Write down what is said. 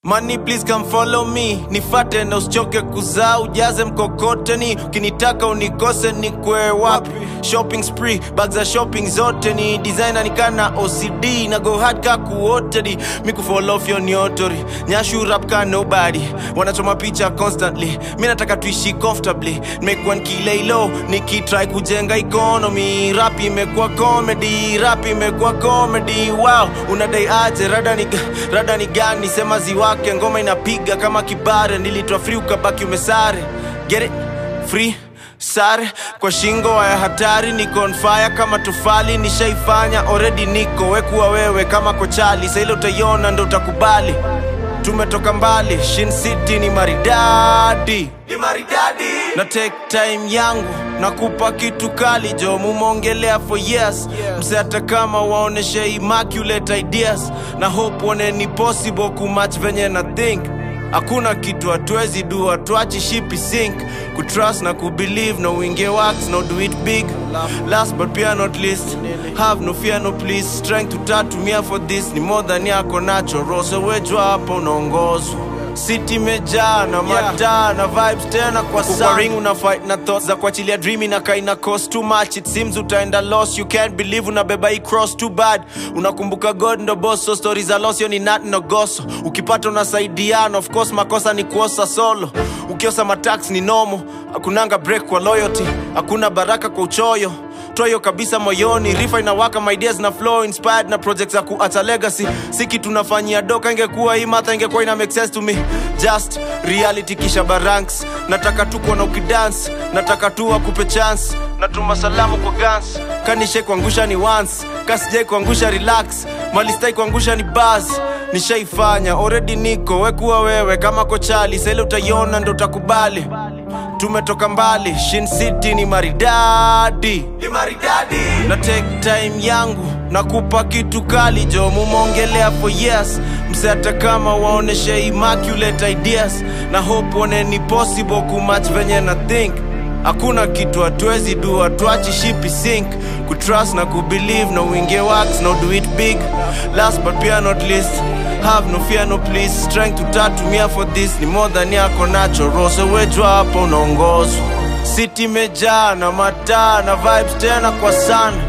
Money please come follow me, nifate na usichoke kuzaa, ujaze mkokoteni, ukinitaka unikose nikwe wapi. Shopping spree, bags za shopping zote ni designer nikana OCD, na go hard ka kuotedi, miku fall off your nyotori, nyashu rap ka nobody, wanachoma picha constantly, mi nataka tuishi comfortably, make one kile low, nikitry kujenga economy, rap imekuwa comedy, rap imekuwa comedy, wow, unadai aje, rada ni gani, sema ziwa ngoma inapiga kama kibare, nilitoa free ukabaki umesare. Get it? Free sare kwa shingo ya hatari, niko on fire kama tufali, nishaifanya already, niko wekuwa wewe kama kochali, sasa ile utaiona ndo utakubali. Tumetoka mbali, Shin City ni maridadi, na take time yangu, nakupa kitu kali jo, mumongelea for years, mse hata kama waoneshe immaculate ideas, na hope one ni possible kumatch venye na think. Hakuna kitu hatuwezi do, hatuachi shipi sink, kutrust na kubelieve, no winge wax, no do it big. Last but pia not least, have no fear no please, strength tutatumia for this, ni more than yako nacho, rose wejwa hapo unaongozwa. City mejaa na mataa na vibes tena kwa sana, ring una fight na thoughts za kuachilia dreaming na kaina cost too much, it seems utaenda lost, you can't believe unabeba hii cross too bad, unakumbuka God ndo boss, so stories are lost, yo ni nat no goso, ukipata unasaidiana, of course makosa ni kuosa solo, ukiosa matax ni nomo, hakunanga break kwa loyalty, hakuna baraka kwa uchoyo, toyo kabisa moyoni, rifa inawaka, my ideas na flow, inspired na projects za kuacha legacy, siki tunafanyia doka, ingekuwa hii matha ingekuwa ina make sense to me, just reality kisha baranks, nataka tu kuona ukidance, nataka tu wakupe chance, natuma salamu kwa guns, kanishe kuangusha ni once, kasijai kuangusha relax, malistai kuangusha ni buzz, nishaifanya already, niko wekuwa wewe kama kochali, sasa ile utaiona ndo utakubali. Tumetoka mbali, Shin City ni maridadi, na take time yangu, nakupa kitu kali jo, mumongelea for years, mse hata kama waoneshe immaculate ideas, na hope one ni possible kumatch venye na think. Hakuna kitu hatuwezi do, hatuachi shipi sink, kutrust na kubelieve, no winge wax, no do it big. Last but pia not least, have no fear no please, strength tutatumia for this, ni more than yako nacho, rose wejwa hapo unaongozwa. City mejaa na mataa na vibes tena kwa sana,